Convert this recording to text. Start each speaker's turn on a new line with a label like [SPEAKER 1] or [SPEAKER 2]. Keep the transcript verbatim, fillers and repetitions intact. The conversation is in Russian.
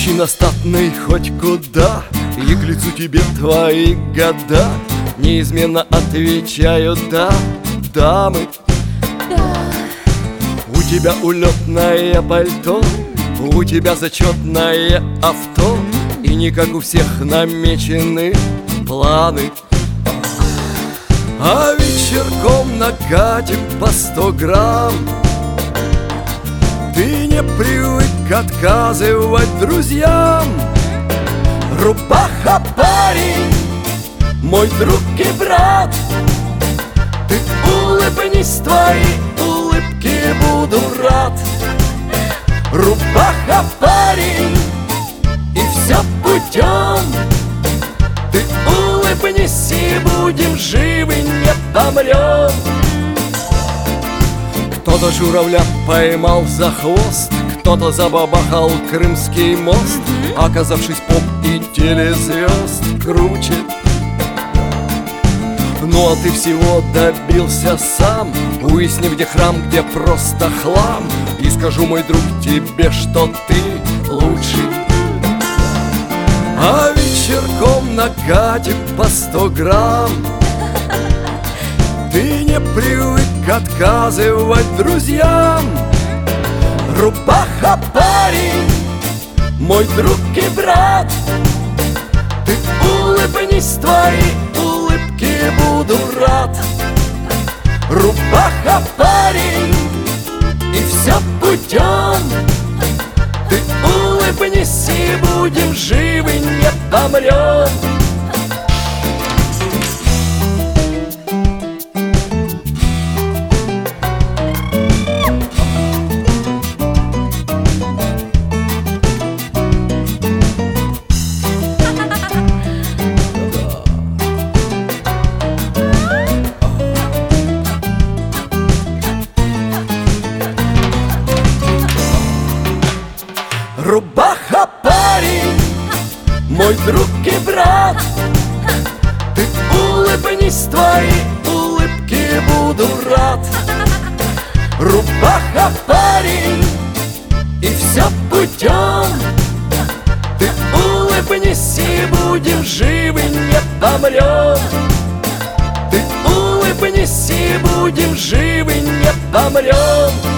[SPEAKER 1] Мужчина статный хоть куда, и к лицу тебе твои года. Неизменно отвечаю да, дамы. У тебя улетное пальто, у тебя зачетное авто, и не как у всех намечены планы. А вечерком накатим по сто грамм. Ты не привык отказывать друзьям. Рубаха парень, мой друг и брат, ты улыбнись, твои улыбки буду рад. Рубаха парень, и все путем. Ты улыбнись, и будем живы, не помрем. Кто-то журавля поймал за хвост, кто-то забабахал Крымский мост, оказавшись поп и телезвезд круче. Ну а ты всего добился сам, уясни, где храм, где просто хлам. И скажу, мой друг, тебе, что ты лучший. А вечерком накатим по сто грамм. Ты не привык отказывать друзьям. Рубаха парень, мой друг и брат, ты улыбнись, твои улыбки буду рад. Рубаха парень, и все путем. Ты улыбнись, и будем живы, не помрем. Рубаха парень, мой друг и брат, ты улыбнись, твои улыбки буду рад. Рубаха парень, и все путем. Ты улыбнись, и будем живы, не помрем. Ты улыбнись, и будем живы, не помрем.